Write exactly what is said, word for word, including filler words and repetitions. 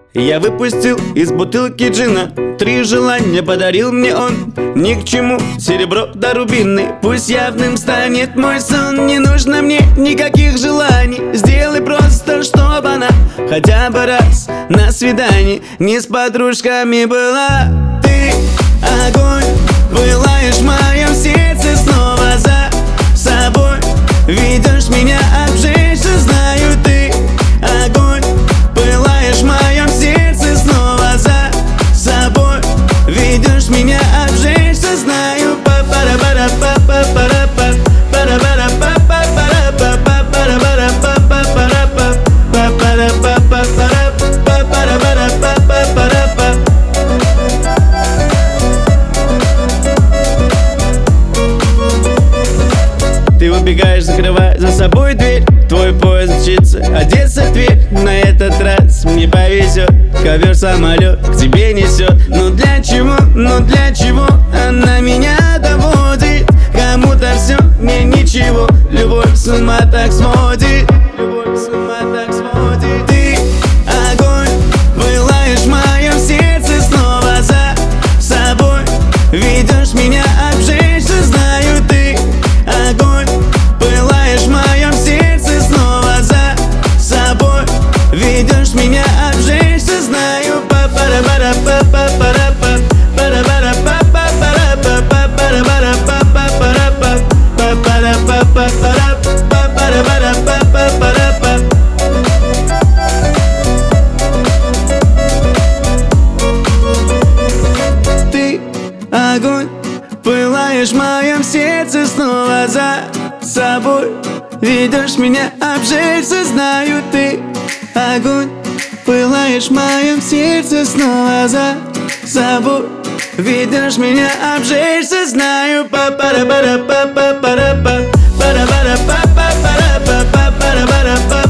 Я выпустил из бутылки джина. Три желания подарил мне он. Ни к чему серебро да рубины. Пусть явным станет мой сон. Не нужно мне никаких желаний. Сделай просто, чтоб она хотя бы раз на свидании не с подружками была. Ты огонь, пылаешь в моем сердце снова за собой. Ведешь меня обжечься, знаю, ты огонь, пылаешь в моем сердце снова за собой. Ведешь меня обжечься, знаю, па-пара-пара-па-па-пара-па, пара-пара-па-пара-па-па-пара-пара-па-па-пара-па, па-пара-па-па-пара-па-пара-пара-па-па-пара-па. Ты убегаешь, закрывая за собой дверь. Твой поезд мчится, одеться в Тверь. На этот раз мне повезет, ковер-самолет к тебе несет. Ну для чего, ну для чего она меня доводит? Кому-то все, мне ничего. Любовь с ума так сводит. Любовь с ума так сводит. Ты огонь, пылаешь в моем сердце снова за собой. Ведешь меня обжечься, знаю, ты огонь, пылаешь в моем сердце снова за собой. Ведешь меня обжечься, знаю, па-пара-пара-па-па-пара-па, пара-пара-па-па-пара-па-пара-пара-па-пара-па, па-пара-па-па-пара-па-пара-пара-па-пара-па. Ты огонь, пылаешь в моем сердце снова за собой. Ведешь меня обжечься, знаю, ты огонь, пылаешь в моем сердце снова за собой. Ведешь меня обжечься, знаю, па-пара-пара-па-па-пара-па, пара-пара-па-па-пара-па-па-пара-пара-па.